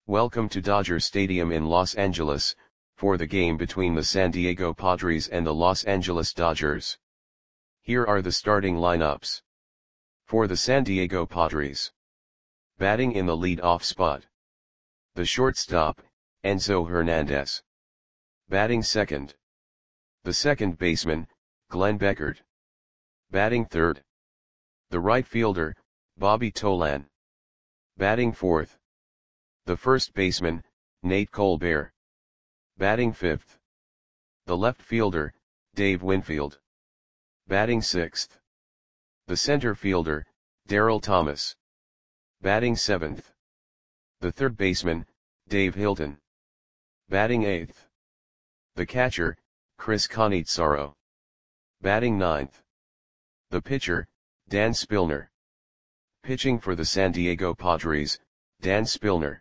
Welcome to Dodger Stadium in Los Angeles, for the game between the San Diego Padres and the Los Angeles Dodgers. Here are the starting lineups. For the San Diego Padres. Batting in the lead-off spot. The shortstop, Enzo Hernandez. Batting second. The second baseman, Glenn Beckert. Batting third. The right fielder, Bobby Tolan. Batting fourth. The first baseman, Nate Colbert. Batting fifth. The left fielder, Dave Winfield. Batting sixth. The center fielder, Daryl Thomas. Batting seventh. The third baseman, Dave Hilton. Batting eighth. The catcher, Chris Cannizzaro. Batting ninth. The pitcher, Dan Spillner. Pitching for the San Diego Padres, Dan Spillner.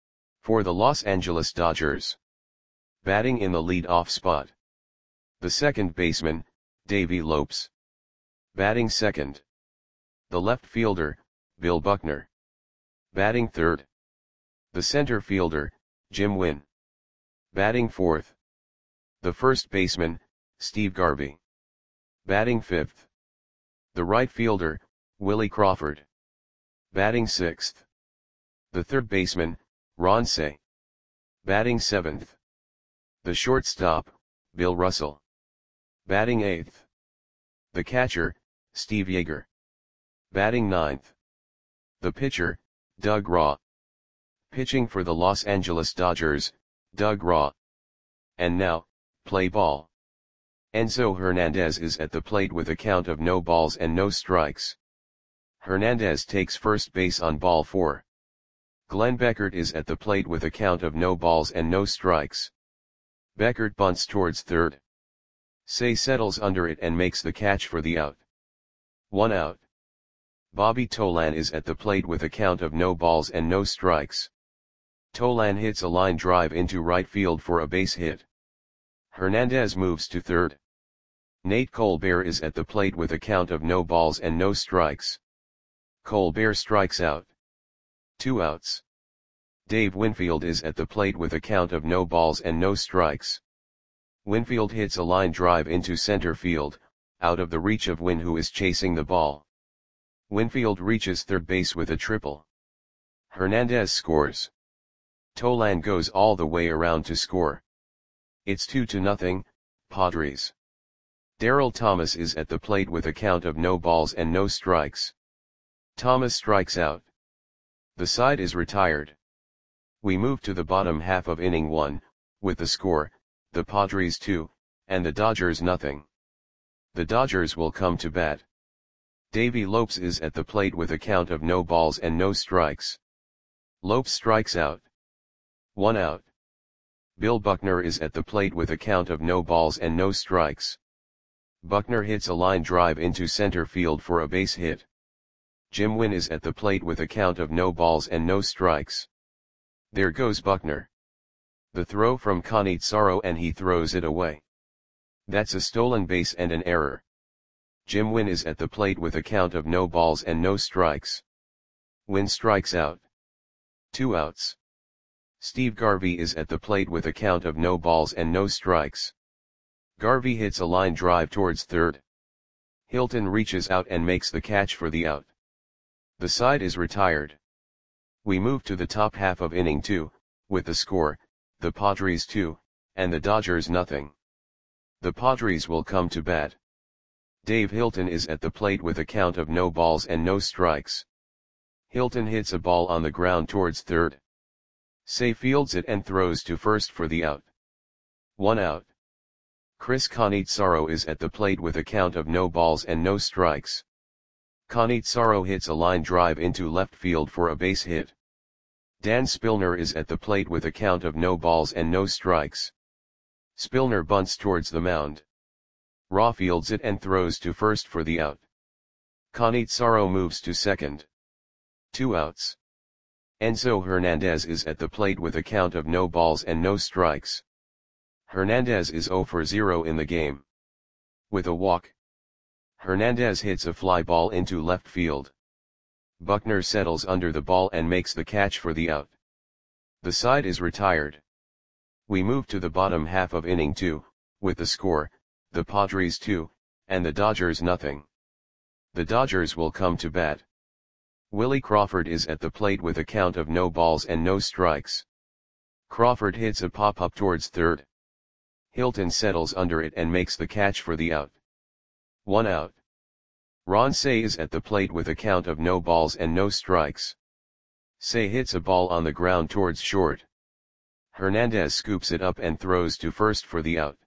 For the Los Angeles Dodgers. Batting in the lead-off spot. The second baseman, Davey Lopes. Batting second. The left fielder, Bill Buckner. Batting third. The center fielder, Jim Wynn. Batting fourth. The first baseman, Steve Garvey. Batting fifth. The right fielder, Willie Crawford. Batting sixth. The third baseman, Ron Cey. Batting seventh. The shortstop, Bill Russell. Batting eighth. The catcher, Steve Yeager. Batting ninth. The pitcher, Doug Raw. Pitching for the Los Angeles Dodgers, Doug Raw. And now, play ball. Enzo Hernandez is at the plate with a count of no balls and no strikes. Hernandez takes first base on ball 4. Glenn Beckert is at the plate with a count of no balls and no strikes. Beckert bunts towards third. Cey settles under it and makes the catch for the out. 1 out. Bobby Tolan is at the plate with a count of no balls and no strikes. Tolan hits a line drive into right field for a base hit. Hernandez moves to third. Nate Colbert is at the plate with a count of no balls and no strikes. Colbert strikes out. 2 outs. Dave Winfield is at the plate with a count of no balls and no strikes. Winfield hits a line drive into center field, out of the reach of Wynn, who is chasing the ball. Winfield reaches third base with a triple. Hernandez scores. Tolan goes all the way around to score. It's 2-0, Padres. Daryl Thomas is at the plate with a count of no balls and no strikes. Thomas strikes out. The side is retired. We move to the bottom half of inning 1, with the score, the Padres 2, and the Dodgers nothing. The Dodgers will come to bat. Davey Lopes is at the plate with a count of no balls and no strikes. Lopes strikes out. 1 out. Bill Buckner is at the plate with a count of no balls and no strikes. Buckner hits a line drive into center field for a base hit. Jim Wynn is at the plate with a count of no balls and no strikes. There goes Buckner. The throw from Cannizzaro and he throws it away. That's a stolen base and an error. Jim Wynn is at the plate with a count of no balls and no strikes. Wynn strikes out. 2 outs. Steve Garvey is at the plate with a count of no balls and no strikes. Garvey hits a line drive towards third. Hilton reaches out and makes the catch for the out. The side is retired. We move to the top half of inning 2, with the score, the Padres 2, and the Dodgers nothing. The Padres will come to bat. Dave Hilton is at the plate with a count of no balls and no strikes. Hilton hits a ball on the ground towards third. Cey fields it and throws to first for the out. 1 out. Chris Cannizzaro is at the plate with a count of no balls and no strikes. Cannizzaro hits a line drive into left field for a base hit. Dan Spillner is at the plate with a count of no balls and no strikes. Spillner bunts towards the mound. Raw fields it and throws to first for the out. Cannizzaro moves to second. 2 outs. Enzo Hernandez is at the plate with a count of no balls and no strikes. Hernandez is 0 for 0 in the game. With a walk. Hernandez hits a fly ball into left field. Buckner settles under the ball and makes the catch for the out. The side is retired. We move to the bottom half of inning 2, with the score, the Padres 2, and the Dodgers nothing. The Dodgers will come to bat. Willie Crawford is at the plate with a count of no balls and no strikes. Crawford hits a pop-up towards third. Hilton settles under it and makes the catch for the out. 1 out. Ron Cey is at the plate with a count of no balls and no strikes. Cey hits a ball on the ground towards short. Hernandez scoops it up and throws to first for the out.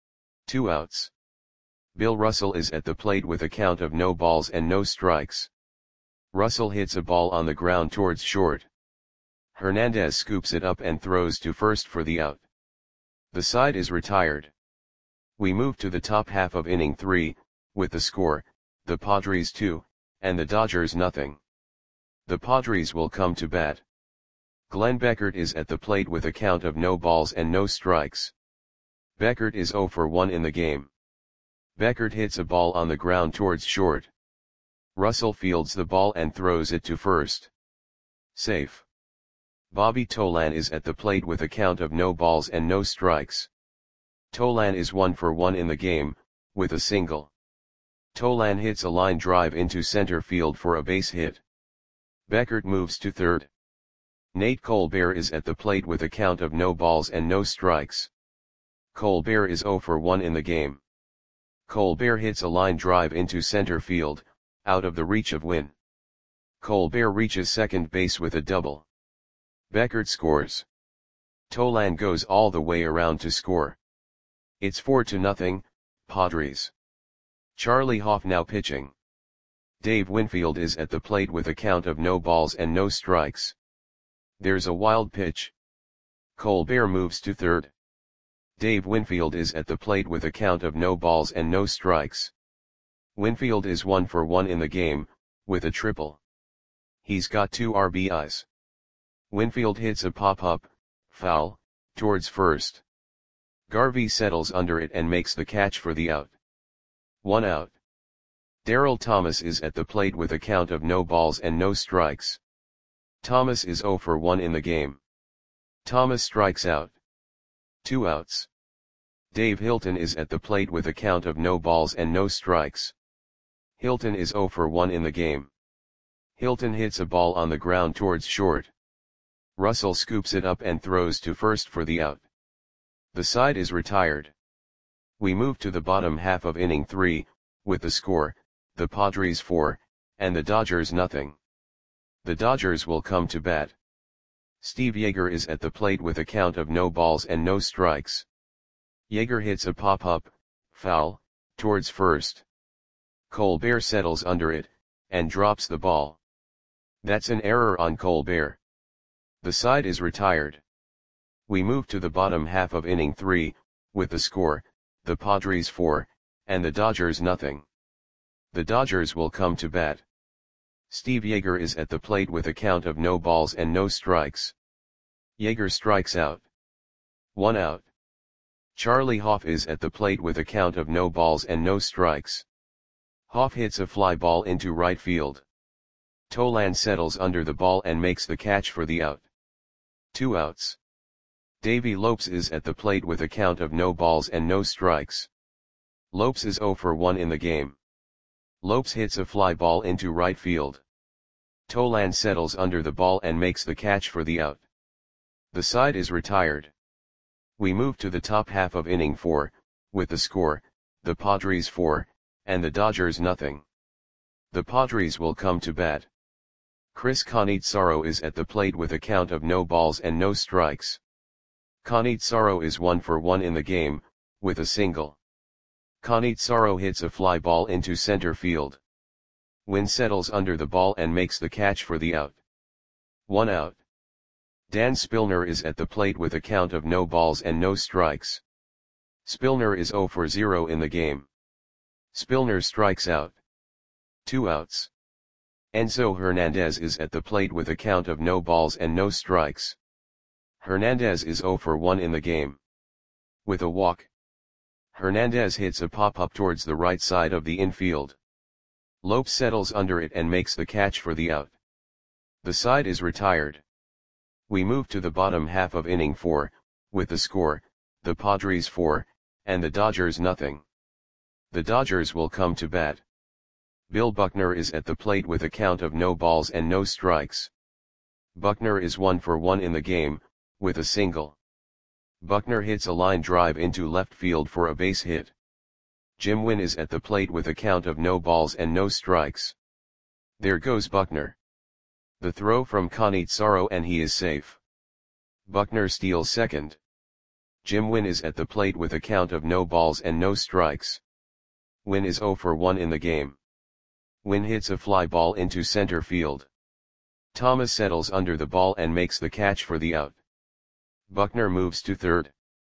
2 outs. Bill Russell is at the plate with a count of no balls and no strikes. Russell hits a ball on the ground towards short. Hernandez scoops it up and throws to first for the out. The side is retired. We move to the top half of inning 3, with the score, the Padres 2, and the Dodgers nothing. The Padres will come to bat. Glenn Beckert is at the plate with a count of no balls and no strikes. Beckert is 0 for 1 in the game. Beckert hits a ball on the ground towards short. Russell fields the ball and throws it to first. Safe. Bobby Tolan is at the plate with a count of no balls and no strikes. Tolan is 1 for 1 in the game, with a single. Tolan hits a line drive into center field for a base hit. Beckert moves to third. Nate Colbert is at the plate with a count of no balls and no strikes. Colbert is 0 for 1 in the game. Colbert hits a line drive into center field, out of the reach of Winn. Colbert reaches second base with a double. Beckert scores. Tolan goes all the way around to score. It's 4-0, Padres. Charlie Hoff now pitching. Dave Winfield is at the plate with a count of no balls and no strikes. There's a wild pitch. Colbert moves to third. Dave Winfield is at the plate with a count of no balls and no strikes. Winfield is 1 for 1 in the game, with a triple. He's got 2 RBIs. Winfield hits a pop-up, foul, towards first. Garvey settles under it and makes the catch for the out. 1 out. Darryl Thomas is at the plate with a count of no balls and no strikes. Thomas is 0 for 1 in the game. Thomas strikes out. 2 outs. Dave Hilton is at the plate with a count of no balls and no strikes. Hilton is 0 for 1 in the game. Hilton hits a ball on the ground towards short. Russell scoops it up and throws to first for the out. The side is retired. We move to the bottom half of inning 3, with the score, the Padres 4, and the Dodgers nothing. The Dodgers will come to bat. Steve Yeager is at the plate with a count of no balls and no strikes. Yeager hits a pop-up, foul, towards first. Colbert settles under it, and drops the ball. That's an error on Colbert. The side is retired. We move to the bottom half of inning 3, with the score, the Padres 4, and the Dodgers nothing. The Dodgers will come to bat. Steve Yeager is at the plate with a count of no balls and no strikes. Yeager strikes out. 1 out. Charlie Hoff is at the plate with a count of no balls and no strikes. Hoff hits a fly ball into right field. Tolan settles under the ball and makes the catch for the out. 2 outs. Davey Lopes is at the plate with a count of no balls and no strikes. Lopes is 0 for 1 in the game. Lopes hits a fly ball into right field. Tolan settles under the ball and makes the catch for the out. The side is retired. We move to the top half of inning 4, with the score, the Padres 4, and the Dodgers nothing. The Padres will come to bat. Chris Cannizzaro is at the plate with a count of no balls and no strikes. Cannizzaro is 1 for 1 in the game, with a single. Cannizzaro hits a fly ball into center field. Winn settles under the ball and makes the catch for the out. 1 out. Dan Spillner is at the plate with a count of no balls and no strikes. Spillner is 0 for 0 in the game. Spillner strikes out. 2 outs. Enzo Hernandez is at the plate with a count of no balls and no strikes. Hernandez is 0 for 1 in the game. With a walk. Hernandez hits a pop-up towards the right side of the infield. Lopes settles under it and makes the catch for the out. The side is retired. We move to the bottom half of inning 4, with the score, the Padres 4, and the Dodgers nothing. The Dodgers will come to bat. Bill Buckner is at the plate with a count of no balls and no strikes. Buckner is 1 for 1 in the game, with a single. Buckner hits a line drive into left field for a base hit. Jim Wynn is at the plate with a count of no balls and no strikes. There goes Buckner. The throw from Cannizzaro and he is safe. Buckner steals second. Jim Wynn is at the plate with a count of no balls and no strikes. Wynn is 0 for 1 in the game. Wynn hits a fly ball into center field. Thomas settles under the ball and makes the catch for the out. Buckner moves to third.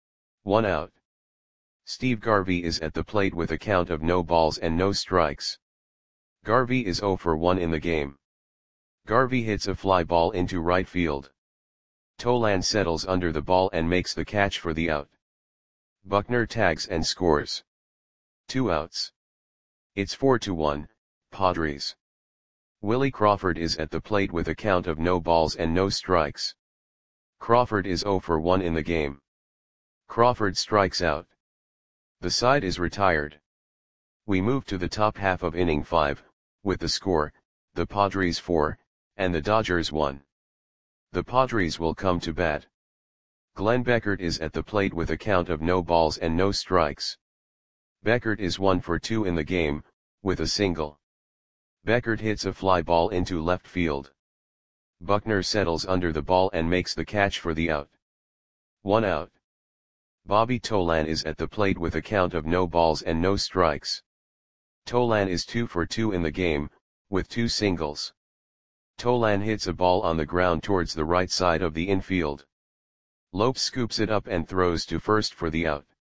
1 out. Steve Garvey is at the plate with a count of no balls and no strikes. Garvey is 0 for 1 in the game. Garvey hits a fly ball into right field. Tolan settles under the ball and makes the catch for the out. Buckner tags and scores. 2 outs. It's 4-1, Padres. Willie Crawford is at the plate with a count of no balls and no strikes. Crawford is 0 for 1 in the game. Crawford strikes out. The side is retired. We move to the top half of inning 5, with the score, the Padres 4, and the Dodgers 1. The Padres will come to bat. Glenn Beckert is at the plate with a count of no balls and no strikes. Beckert is 1 for 2 in the game, with a single. Beckert hits a fly ball into left field. Buckner settles under the ball and makes the catch for the out. 1 out. Bobby Tolan is at the plate with a count of no balls and no strikes. Tolan is 2 for 2 in the game, with 2 singles. Tolan hits a ball on the ground towards the right side of the infield. Lopes scoops it up and throws to first for the out.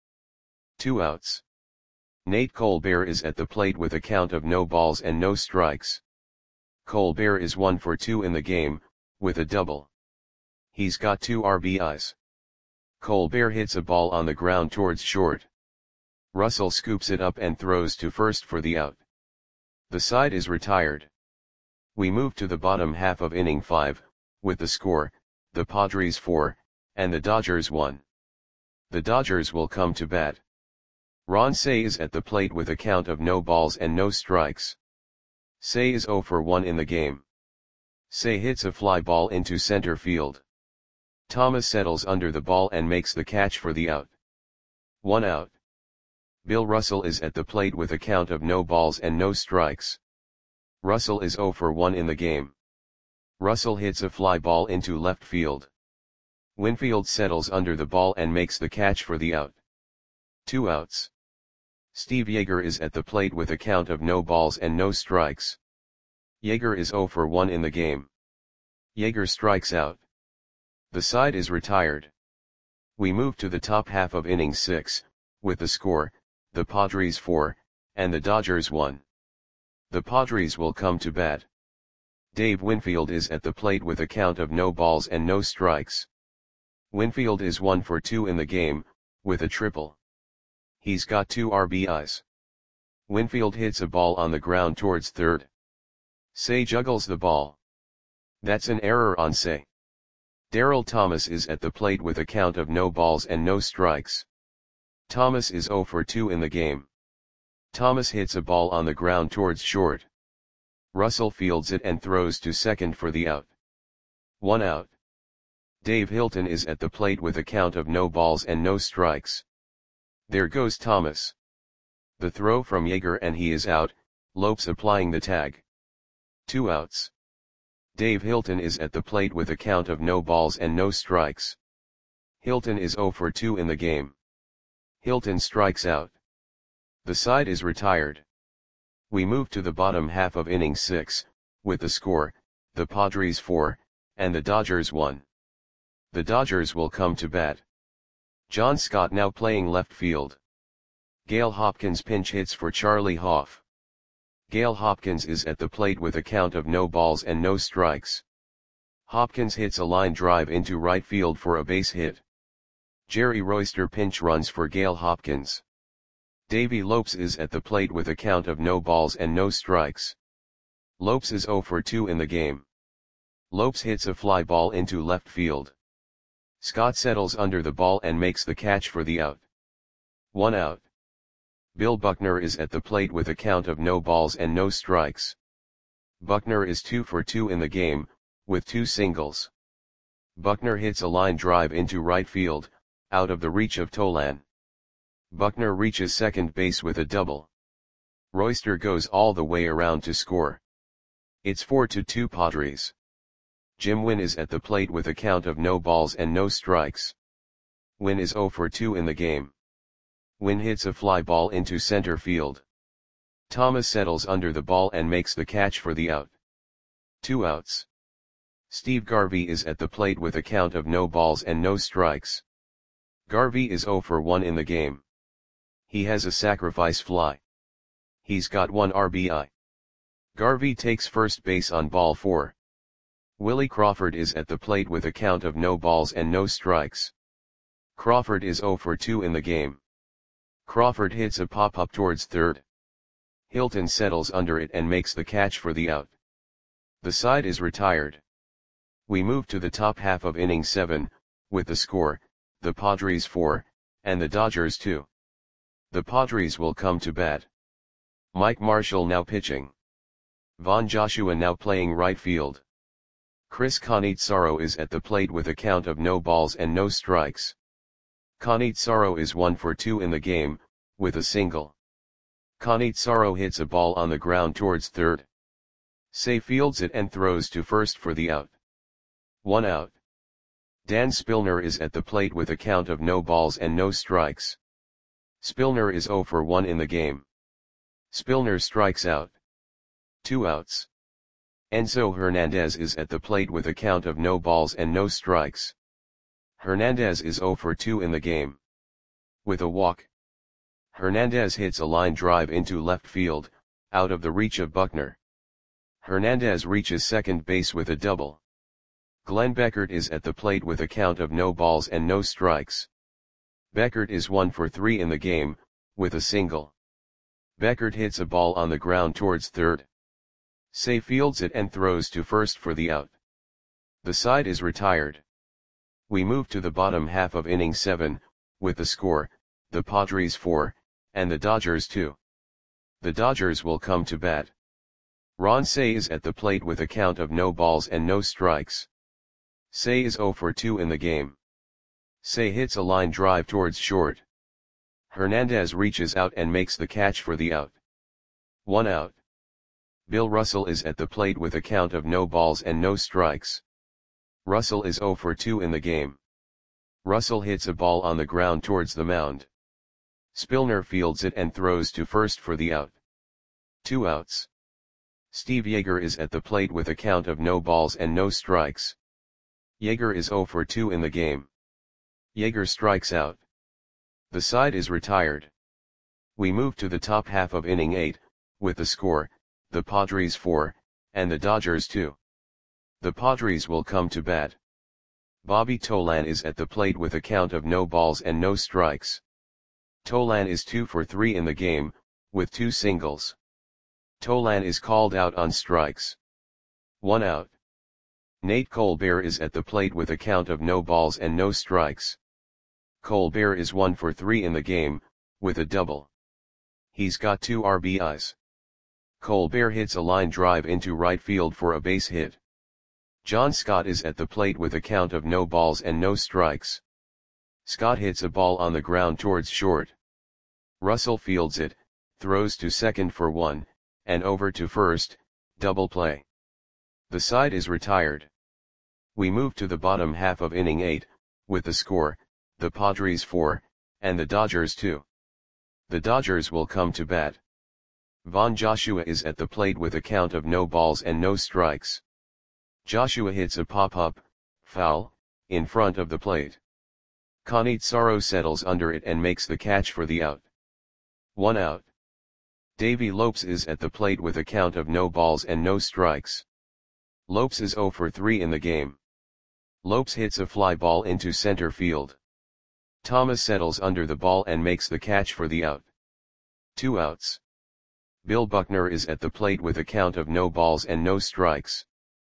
2 outs. Nate Colbert is at the plate with a count of no balls and no strikes. Colbert is 1 for 2 in the game, with a double. He's got 2 RBIs. Colbert hits a ball on the ground towards short. Russell scoops it up and throws to first for the out. The side is retired. We move to the bottom half of inning 5, with the score, the Padres 4, and the Dodgers 1. The Dodgers will come to bat. Ron Cey is at the plate with a count of no balls and no strikes. Cey is 0 for 1 in the game. Cey hits a fly ball into center field. Thomas settles under the ball and makes the catch for the out. 1 out. Bill Russell is at the plate with a count of no balls and no strikes. Russell is 0 for 1 in the game. Russell hits a fly ball into left field. Winfield settles under the ball and makes the catch for the out. 2 outs. Steve Yeager is at the plate with a count of no balls and no strikes. Yeager is 0 for 1 in the game. Yeager strikes out. The side is retired. We move to the top half of inning 6, with the score, the Padres 4, and the Dodgers 1. The Padres will come to bat. Dave Winfield is at the plate with a count of no balls and no strikes. Winfield is 1 for 2 in the game, with a triple. He's got 2 RBIs. Winfield hits a ball on the ground towards third. Cey juggles the ball. That's an error on Cey. Darryl Thomas is at the plate with a count of no balls and no strikes. Thomas is 0 for 2 in the game. Thomas hits a ball on the ground towards short. Russell fields it and throws to second for the out. 1 out. Dave Hilton is at the plate with a count of no balls and no strikes. There goes Thomas. The throw from Yeager and he is out, Lopes applying the tag. 2 outs. Dave Hilton is at the plate with a count of no balls and no strikes. Hilton is 0 for 2 in the game. Hilton strikes out. The side is retired. We move to the bottom half of inning 6, with the score, the Padres 4, and the Dodgers 1. The Dodgers will come to bat. John Scott now playing left field. Gale Hopkins pinch hits for Charlie Hoff. Gale Hopkins is at the plate with a count of no balls and no strikes. Hopkins hits a line drive into right field for a base hit. Jerry Royster pinch runs for Gale Hopkins. Davey Lopes is at the plate with a count of no balls and no strikes. Lopes is 0 for 2 in the game. Lopes hits a fly ball into left field. Scott settles under the ball and makes the catch for the out. 1 out. Bill Buckner is at the plate with a count of no balls and no strikes. Buckner is 2 for 2 in the game, with 2 singles. Buckner hits a line drive into right field, out of the reach of Tolan. Buckner reaches second base with a double. Royster goes all the way around to score. It's 4-2 Padres. Jim Wynn is at the plate with a count of no balls and no strikes. Wynn is 0 for 2 in the game. Wynn hits a fly ball into center field. Thomas settles under the ball and makes the catch for the out. 2 outs. Steve Garvey is at the plate with a count of no balls and no strikes. Garvey is 0 for 1 in the game. He has a sacrifice fly. He's got 1 RBI. Garvey takes first base on ball 4. Willie Crawford is at the plate with a count of no balls and no strikes. Crawford is 0 for 2 in the game. Crawford hits a pop-up towards third. Hilton settles under it and makes the catch for the out. The side is retired. We move to the top half of inning 7, with the score, the Padres 4, and the Dodgers 2. The Padres will come to bat. Mike Marshall now pitching. Von Joshua now playing right field. Chris Cannizzaro is at the plate with a count of no balls and no strikes. Cannizzaro is 1 for 2 in the game, with a single. Cannizzaro hits a ball on the ground towards third. Say fields it and throws to first for the out. 1 out. Dan Spillner is at the plate with a count of no balls and no strikes. Spillner is 0 for 1 in the game. Spillner strikes out. 2 outs. Enzo Hernandez is at the plate with a count of no balls and no strikes. Hernandez is 0 for 2 in the game. With a walk. Hernandez hits a line drive into left field, out of the reach of Buckner. Hernandez reaches second base with a double. Glenn Beckert is at the plate with a count of no balls and no strikes. Beckert is 1 for 3 in the game, with a single. Beckert hits a ball on the ground towards third. Say fields it and throws to first for the out. The side is retired. We move to the bottom half of inning 7, with the score, the Padres 4, and the Dodgers 2. The Dodgers will come to bat. Ron Cey is at the plate with a count of no balls and no strikes. Cey is 0 for 2 in the game. Cey hits a line drive towards short. Hernandez reaches out and makes the catch for the out. 1 out. Bill Russell is at the plate with a count of no balls and no strikes. Russell is 0 for 2 in the game. Russell hits a ball on the ground towards the mound. Spillner fields it and throws to first for the out. 2 outs. Steve Yeager is at the plate with a count of no balls and no strikes. Yeager is 0 for 2 in the game. Yeager strikes out. The side is retired. We move to the top half of inning 8, with the score, the Padres 4, and the Dodgers 2. The Padres will come to bat. Bobby Tolan is at the plate with a count of no balls and no strikes. Tolan is 2 for 3 in the game, with 2 singles. Tolan is called out on strikes. 1 out. Nate Colbert is at the plate with a count of no balls and no strikes. Colbert is 1 for 3 in the game, with a double. He's got 2 RBIs. Colbert hits a line drive into right field for a base hit. John Scott is at the plate with a count of no balls and no strikes. Scott hits a ball on the ground towards short. Russell fields it, throws to second for 1, and over to first, double play. The side is retired. We move to the bottom half of inning 8, with the score, the Padres 4, and the Dodgers 2. The Dodgers will come to bat. Von Joshua is at the plate with a count of no balls and no strikes. Joshua hits a pop-up, foul, in front of the plate. Cannizzaro settles under it and makes the catch for the out. 1 out. Davey Lopes is at the plate with a count of no balls and no strikes. Lopes is 0 for 3 in the game. Lopes hits a fly ball into center field. Thomas settles under the ball and makes the catch for the out. 2 outs. Bill Buckner is at the plate with a count of no balls and no strikes.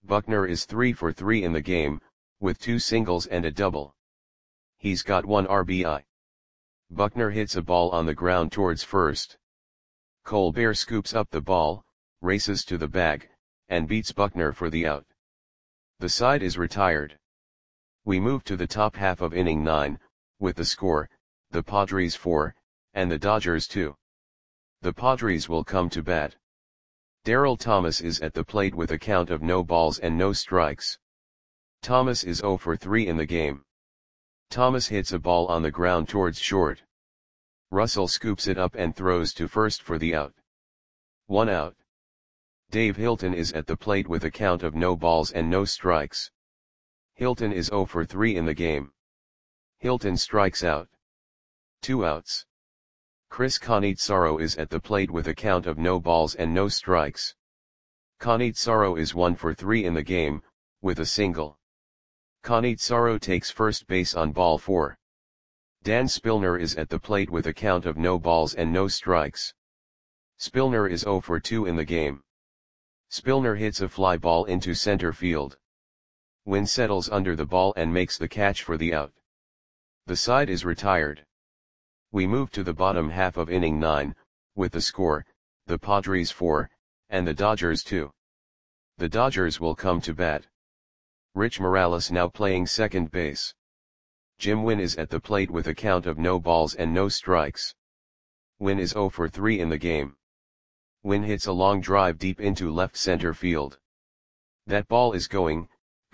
Buckner is 3 for 3 in the game, with 2 singles and a double. He's got 1 RBI. Buckner hits a ball on the ground towards first. Colbert scoops up the ball, races to the bag, and beats Buckner for the out. The side is retired. We move to the top half of inning 9, with the score, the Padres 4, and the Dodgers 2. The Padres will come to bat. Darryl Thomas is at the plate with a count of no balls and no strikes. Thomas is 0 for 3 in the game. Thomas hits a ball on the ground towards short. Russell scoops it up and throws to first for the out. 1 out. Dave Hilton is at the plate with a count of no balls and no strikes. Hilton is 0 for 3 in the game. Hilton strikes out. 2 outs. Chris Cannizzaro is at the plate with a count of no balls and no strikes. Cannizzaro is 1 for 3 in the game, with a single. Cannizzaro takes first base on ball 4. Dan Spillner is at the plate with a count of no balls and no strikes. Spillner is 0 for 2 in the game. Spillner hits a fly ball into center field. Wynn settles under the ball and makes the catch for the out. The side is retired. We move to the bottom half of inning 9, with the score, the Padres 4, and the Dodgers 2. The Dodgers will come to bat. Rich Morales now playing second base. Jim Wynn is at the plate with a count of no balls and no strikes. Wynn is 0 for 3 in the game. Wynn hits a long drive deep into left center field. That ball is gone.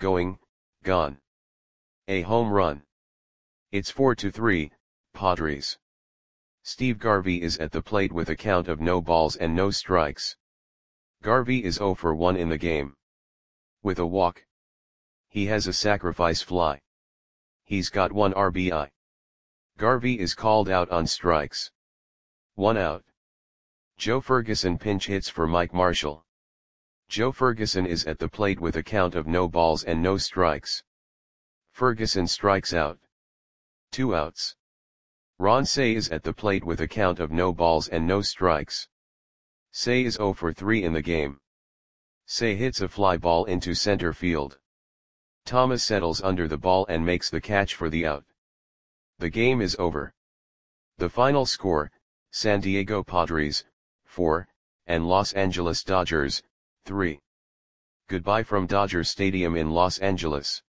A home run. It's 4-3, Padres. Steve Garvey is at the plate with a count of no balls and no strikes. Garvey is 0 for 1 in the game. With a walk. He has a sacrifice fly. He's got 1 RBI. Garvey is called out on strikes. 1 out. Joe Ferguson pinch hits for Mike Marshall. Joe Ferguson is at the plate with a count of no balls and no strikes. Ferguson strikes out. 2 outs. Ron Cey is at the plate with a count of no balls and no strikes. Cey is 0 for 3 in the game. Cey hits a fly ball into center field. Thomas settles under the ball and makes the catch for the out. The game is over. The final score, San Diego Padres, 4, and Los Angeles Dodgers, 3. Goodbye from Dodger Stadium in Los Angeles.